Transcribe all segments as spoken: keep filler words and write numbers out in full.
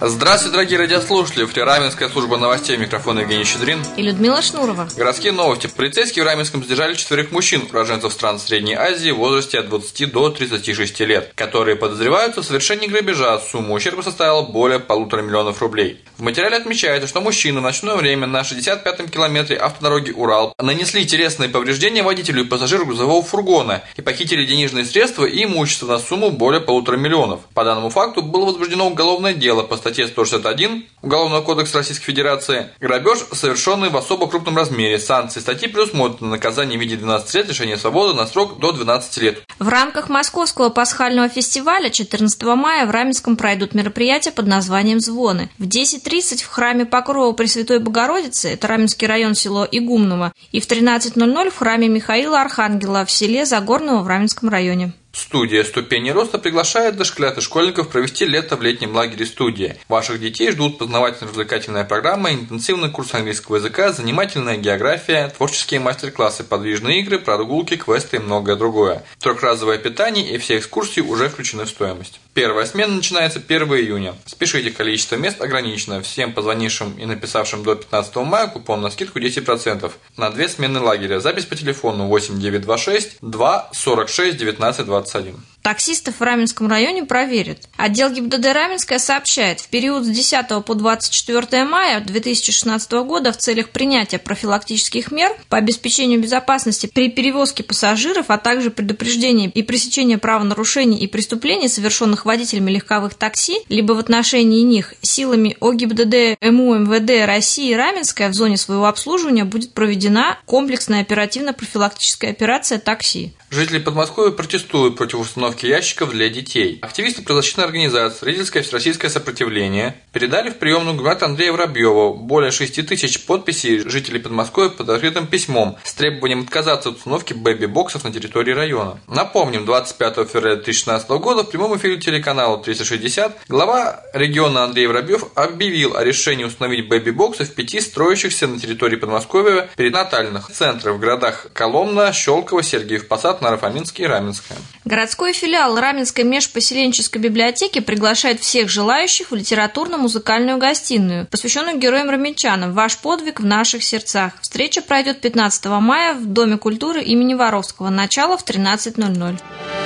Здравствуйте, дорогие радиослушатели. В Раменская служба новостей. Микрофон Евгений Щедрин и Людмила Шнурова. Городские новости. Полицейские в Раменском задержали четверых мужчин, уроженцев стран Средней Азии в возрасте от двадцати до тридцати шести лет, которые подозреваются в совершении грабежа. Сумма ущерба составила более полутора миллионов рублей. В материале отмечается, что мужчины в ночное время на шестьдесят пятом километре автодороги Урал нанесли телесные повреждения водителю и пассажиру грузового фургона и похитили денежные средства и имущество на сумму более полутора миллионов. По данному факту было возбуждено уголовное дело по статье сто шестьдесят один Уголовного кодекса Российской Федерации «Грабеж, совершенный в особо крупном размере». Санкции статьи предусмотрены наказание в виде двенадцати лет лишения свободы на срок до двенадцати лет. В рамках Московского пасхального фестиваля четырнадцатого мая в Раменском пройдут мероприятия под названием «Звоны». В десять тридцать в храме Покрова Пресвятой Богородицы, это Раменский район, село Игумново, и в тринадцать ноль ноль в храме Михаила Архангела в селе Загорново в Раменском районе. Студия «Ступени роста» приглашает дошколят и школьников провести лето в летнем лагере студии. Ваших детей ждут познавательно-развлекательная программа, интенсивный курс английского языка, занимательная география, творческие мастер-классы, подвижные игры, прогулки, квесты и многое другое. Трехразовое питание и все экскурсии уже включены в стоимость. Первая смена начинается первого июня. Спешите, количество мест ограничено. Всем позвонившим и написавшим до пятнадцатого мая купон на скидку десять процентов на две смены лагеря. Запись по телефону восемь девятьсот двадцать шесть два сорок шесть девятнадцать двадцать один. Таксистов в Раменском районе проверят. Отдел ГИБДД Раменская сообщает, в период с десятого по двадцать четвёртое мая две тысячи шестнадцатого года в целях принятия профилактических мер по обеспечению безопасности при перевозке пассажиров, а также предупреждения и пресечения правонарушений и преступлений, совершенных водителями легковых такси, либо в отношении них силами ОГИБДД МУ МВД России Раменская в зоне своего обслуживания будет проведена комплексная оперативно-профилактическая операция «Такси». Жители Подмосковья протестуют против установки ящиков для детей. Активисты правозащитной организации «Родительское всероссийское сопротивление» передали в приемную губернатора Андрея Воробьева более шести тысяч подписей жителей Подмосковья под открытым письмом с требованием отказаться от установки бэби-боксов на территории района. Напомним, двадцать пятого февраля две тысячи шестнадцатого года в прямом эфире телеканала триста шестьдесят глава региона Андрей Воробьев объявил о решении установить бэби-боксы в пяти строящихся на территории Подмосковья перинатальных центрах в городах Коломна, Щелково, Сергиев Посад, Наро-Фоминский и Раменское. Городской филиал Раменской межпоселенческой библиотеки приглашает всех желающих в литературно-музыкальную гостиную, посвященную героям-раменчанам «Ваш подвиг в наших сердцах». Встреча пройдет пятнадцатого мая в Доме культуры имени Воровского. Начало в тринадцать ноль ноль.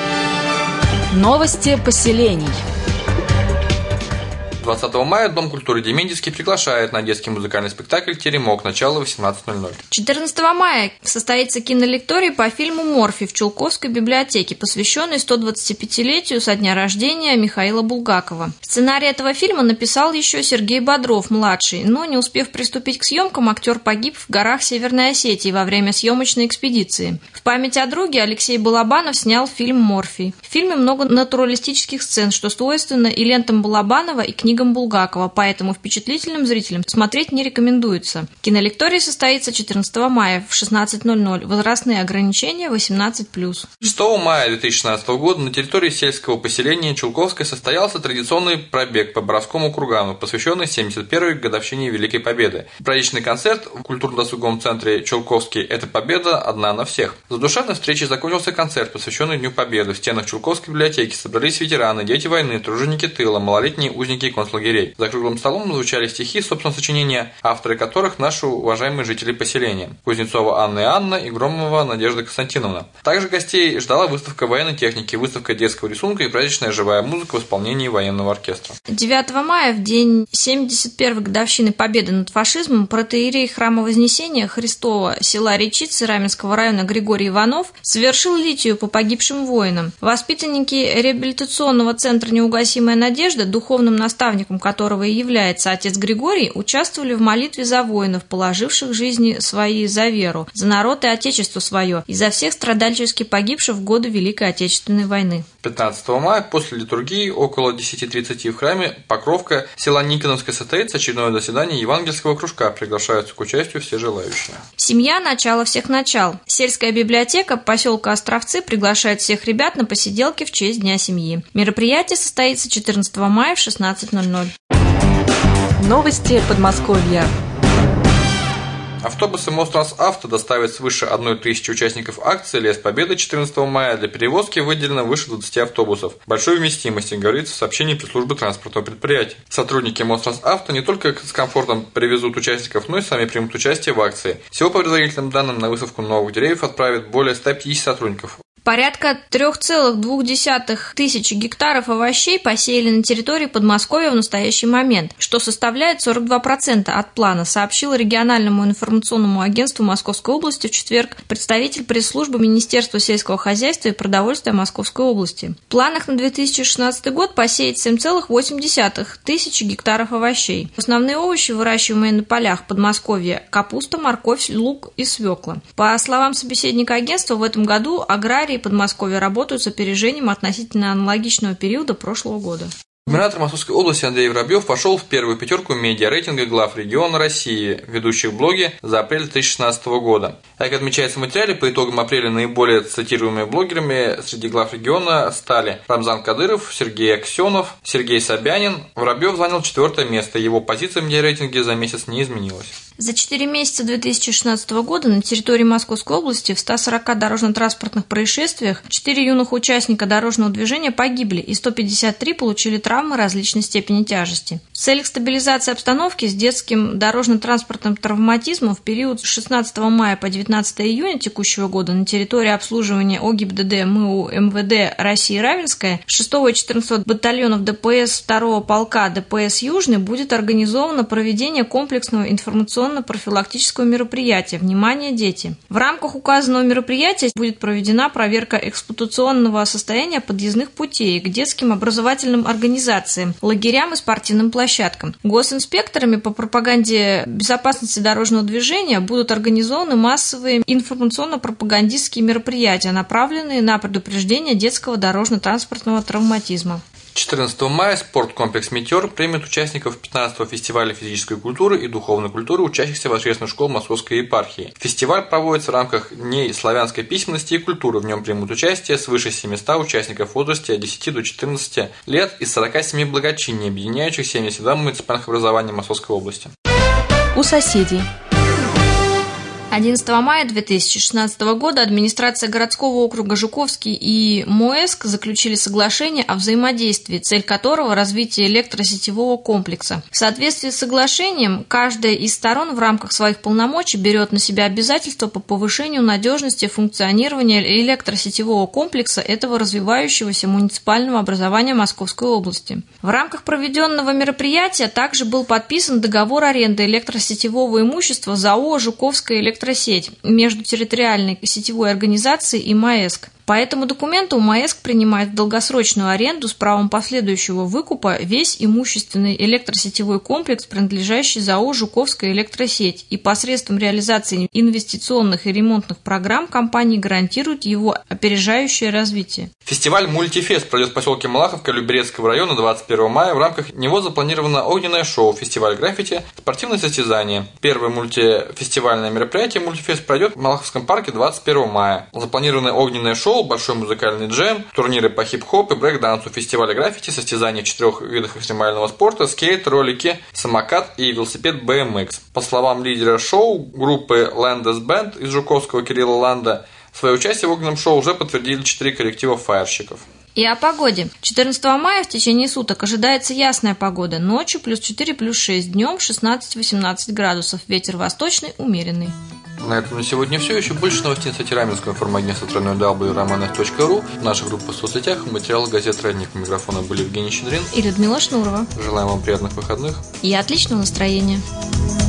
Новости поселений. двадцатого мая Дом культуры Демидовский приглашает на детский музыкальный спектакль «Теремок». Начало восемнадцать ноль ноль. четырнадцатого мая состоится кинолекторий по фильму «Морфий» в Чулковской библиотеке, посвященный сто двадцатипятилетию со дня рождения Михаила Булгакова. Сценарий этого фильма написал еще Сергей Бодров-младший, но, не успев приступить к съемкам, актер погиб в горах Северной Осетии во время съемочной экспедиции. В память о друге Алексей Балабанов снял фильм «Морфий». В фильме много натуралистических сцен, что свойственно и лентам Балабанова, и книгам Булгакова, поэтому впечатлительным зрителям смотреть не рекомендуется. Кинолекторий состоится четырнадцатого мая в шестнадцать ноль ноль. Возрастные ограничения восемнадцать плюс. шестого мая две тысячи шестнадцатого года на территории сельского поселения Чулковское состоялся традиционный пробег по Боровскому кургану, посвященный семьдесят первой годовщине Великой Победы. Праздничный концерт в культурно-досуговом центре Чулковский «Это победа одна на всех». За душевной встречей закончился концерт, посвященный Дню Победы. В стенах Чулковской библиотеки собрались ветераны, дети войны, труженики тыла, малолетние узники концлагерей. За круглым столом звучали стихи, собственно, сочинения, авторы которых наши уважаемые жители поселения: Кузнецова Анна и Анна и Громова Надежда Константиновна. Также гостей ждала выставка военной техники, выставка детского рисунка и праздничная живая музыка в исполнении военного оркестра. девятого мая, в день семьдесят первой годовщины победы над фашизмом, протоиерей храма Вознесения Христова села Речицы Раменского района Григорий Иванов совершил литию по погибшим воинам. Воспитанники реабилитационного центра «Неугасимая надежда», духовным наставником которого и является отец Григорий, участвовали в молитве за воинов, положивших жизни свои за веру, за народ и отечество свое, и за всех страдальчески погибших в годы Великой Отечественной войны. пятнадцатого мая после литургии около десяти тридцати в храме Покровка села Никоновское состоится очередное заседание евангельского кружка. Приглашаются к участию все желающие. Семья – начало всех начал. Сельская библиотека поселка Островцы приглашает всех ребят на посиделки в честь Дня семьи. Мероприятие состоится четырнадцатого мая в шестнадцать ноль ноль. Новости Подмосковья. Автобусы Мострансавто доставят свыше одной тысячи участников акции «Лес Победы» четырнадцатого мая. Для перевозки выделено выше двадцати автобусов большой вместимости, говорится в сообщении пресс-службы транспортного предприятия. Сотрудники Мострансавто не только с комфортом привезут участников, но и сами примут участие в акции. Всего, по предварительным данным, на высадку новых деревьев отправят более ста пятидесяти сотрудников. Порядка трёх целых двух десятых тысячи гектаров овощей посеяли на территории Подмосковья в настоящий момент, что составляет сорок два процента от плана, сообщил региональному информационному агентству Московской области в четверг представитель пресс-службы Министерства сельского хозяйства и продовольствия Московской области. В планах на две тысячи шестнадцатый год посеять семь целых восемь десятых тысячи гектаров овощей. Основные овощи, выращиваемые на полях Подмосковья – капуста, морковь, лук и свекла. По словам собеседника агентства, в этом году аграрии Подмосковья работают с опережением относительно аналогичного периода прошлого года. Губернатор Московской области Андрей Воробьев вошел в первую пятерку медиа-рейтинга глав региона России, ведущих блоги за апрель две тысячи шестнадцатого года. Как отмечается в материале, по итогам апреля наиболее цитируемыми блогерами среди глав региона стали Рамзан Кадыров, Сергей Аксенов, Сергей Собянин. Воробьев занял четвертое место, его позиция в медиа-рейтинге за месяц не изменилась. За четыре месяца две тысячи шестнадцатого года на территории Московской области в ста сорока дорожно-транспортных происшествиях четыре юных участника дорожного движения погибли и сто пятьдесят три получили травмы различной степени тяжести. В целях стабилизации обстановки с детским дорожно-транспортным травматизмом в период с шестнадцатого мая по девятнадцатое июня текущего года на территории обслуживания ОГИБДД МУ МВД России Равенская шестого и четырнадцатого батальонов ДПС второго полка ДПС Южный будет организовано проведение комплексного информационного профилактического мероприятия «Внимание, дети». В рамках указанного мероприятия будет проведена проверка эксплуатационного состояния подъездных путей к детским образовательным организациям, лагерям и спортивным площадкам. Госинспекторами по пропаганде безопасности дорожного движения будут организованы массовые информационно-пропагандистские мероприятия, направленные на предупреждение детского дорожно-транспортного травматизма. четырнадцатого мая спорткомплекс «Метеор» примет участников пятнадцатого фестиваля физической культуры и духовной культуры, учащихся воскресных школ Московской епархии. Фестиваль проводится в рамках Дней славянской письменности и культуры. В нем примут участие свыше семисот участников в возрасте от десяти до четырнадцати лет из сорока семи благочиний, объединяющих семьдесят два муниципальных образования Московской области. У соседей. одиннадцатого мая две тысячи шестнадцатого года администрация городского округа Жуковский и МОЭСК заключили соглашение о взаимодействии, цель которого – развитие электросетевого комплекса. В соответствии с соглашением, каждая из сторон в рамках своих полномочий берет на себя обязательства по повышению надежности функционирования электросетевого комплекса этого развивающегося муниципального образования Московской области. В рамках проведенного мероприятия также был подписан договор аренды электросетевого имущества ЗАО «Жуковская электросеть» между территориальной сетевой организацией и МОЭСК. По этому документу МОЭСК принимает в долгосрочную аренду с правом последующего выкупа весь имущественный электросетевой комплекс, принадлежащий ЗАО «Жуковская электросеть», и посредством реализации инвестиционных и ремонтных программ компании гарантирует его опережающее развитие. Фестиваль «Мультифест» пройдет в поселке Малаховка Люберецкого района двадцать первого мая. В рамках него запланировано огненное шоу, фестиваль граффити, спортивные состязания. Первое мультифестивальное мероприятие «Мультифест» пройдет в Малаховском парке двадцать первого мая. Запланировано огненное шоу, большой музыкальный джем, турниры по хип-хоп и брейк-дансу, фестиваля граффити, состязания в четырех видах экстремального спорта, скейт, ролики, самокат и велосипед би эм икс. По словам лидера шоу группы Landes Band из Жуковского Кирилла Ланда, свое участие в огненном шоу уже подтвердили четыре коллектива фаерщиков. И о погоде. четырнадцатого мая в течение суток ожидается ясная погода. Ночью плюс четыре, плюс шесть, днем шестнадцать-восемнадцать градусов. Ветер восточный, умеренный. На этом на сегодня все. Еще больше новостей на сайте Раменского информагентства дабл ю дабл ю дабл ю точка романов точка ру, в наших группах в соцсетях, материалы газет «Родник». У микрофона были Евгений Щедрин и Людмила Шнурова. Желаем вам приятных выходных и отличного настроения.